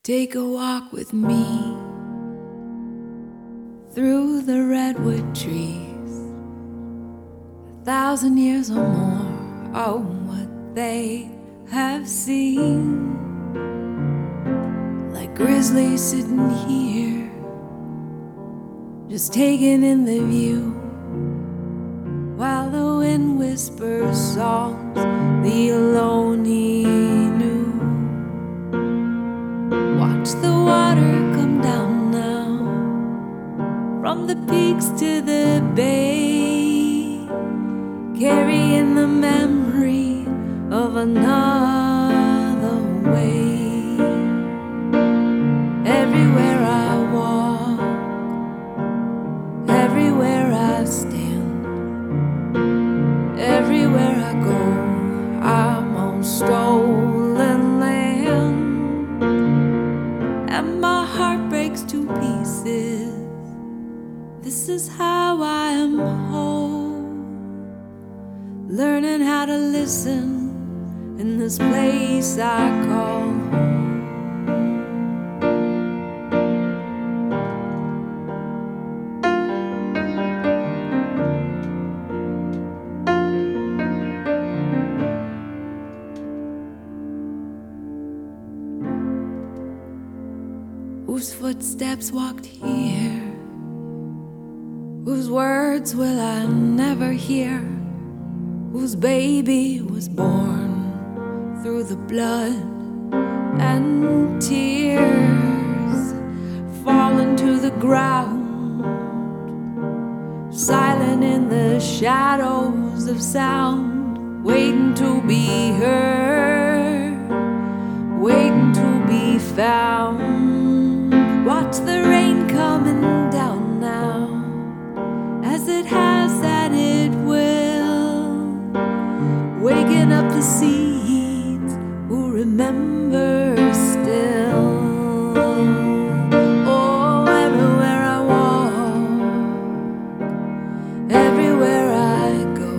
Take a walk with me through the redwood trees. 1,000 years or more, oh, what they have seen. Like grizzlies sitting here, just taking in the view, while the wind whispers songs the alone he knew. Watch the water come down now, from the peaks to the bay, carrying the memory of another way. Everywhere I walk, everywhere I stand, everywhere I go, I'm on stolen land, and my heart breaks to pieces. This is how I am whole, learning how to listen in this place I call home. Whose footsteps walked here? Whose words will I never hear? Whose baby was born through the blood and tears, falling to the ground, silent in the shadows of sound, waiting to be heard, waiting to be found. Watch the rain coming down now, as it has and it will, waking up the seeds who remember still. Oh, everywhere I walk, everywhere I go,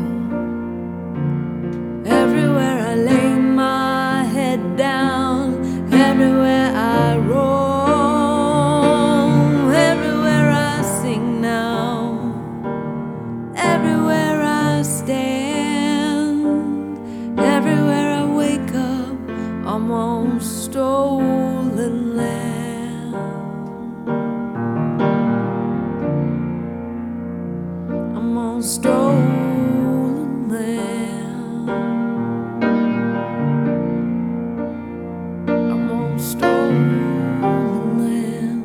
everywhere I lay my head down, everywhere I roam, everywhere I wake up, I'm on stolen land. I'm on stolen land. I'm on stolen land.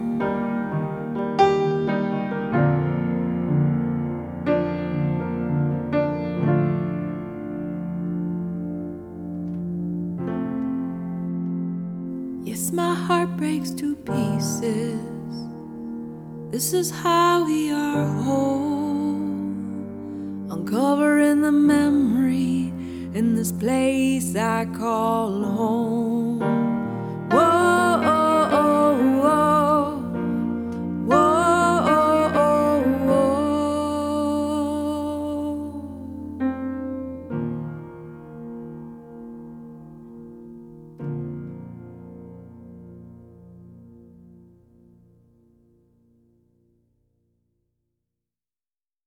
Yes, my heart breaks to pieces. This is how we are whole, uncovering the memory in this place I call home.